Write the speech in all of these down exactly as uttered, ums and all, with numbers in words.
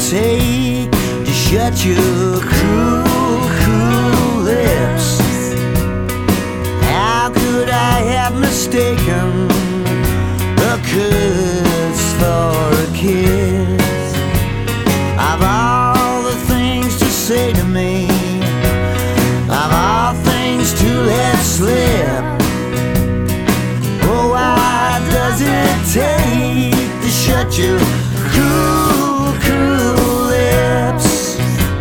take to shut your cruel, cruel lips? How could I have mistaken a kiss for a kiss? Of all the things to say to me, of all things to let slip, oh, why does it take to shut your cruel, cruel lips?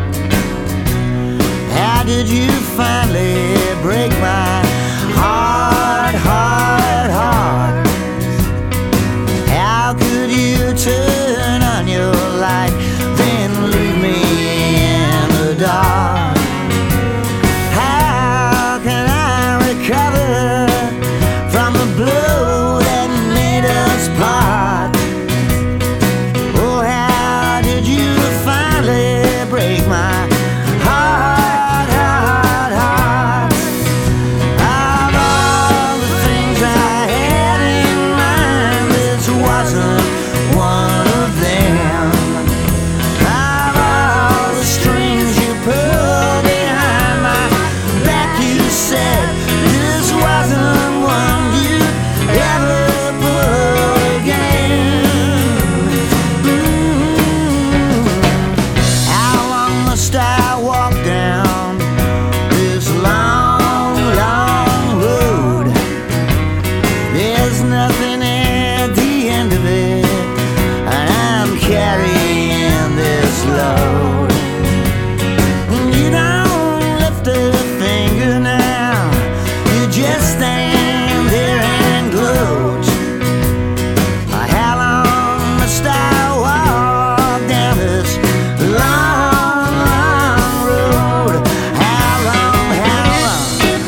How did you finally break my heart, heart, heart? How could you turn on your light, then leave me in the dark? How can I recover from the blow that made us part? Oh, how did you finally break my heart, heart, heart? Of all the things I had in mind, this wasn't one of them. Of all the strings you pulled behind my back, you said this wasn't one you'd ever pull again. Mm. How long must I walk down this long, long road? There's nothing at the end of it, and I'm carrying this load. You don't lift a finger now, you just stand there and gloat. How long must I walk down this long, long road? How long, how long?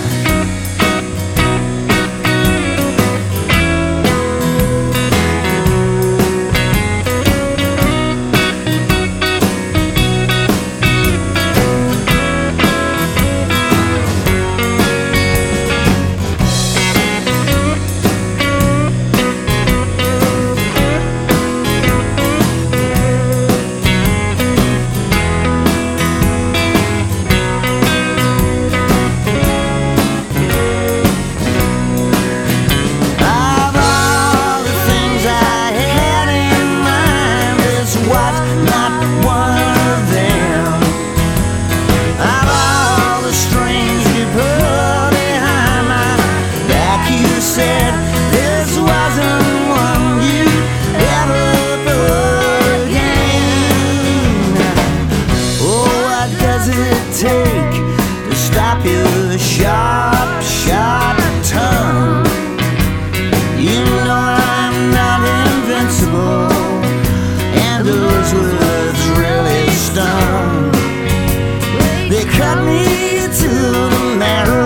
Of all the things I had in mind, this was not one of them. Of all the strings you pulled behind my back, you said this wasn't one you'd ever pull again. Oh, what does it take to stop your sharp, sharp tongue? You know I'm not invincible, and those words really stung. They cut me to the marrow.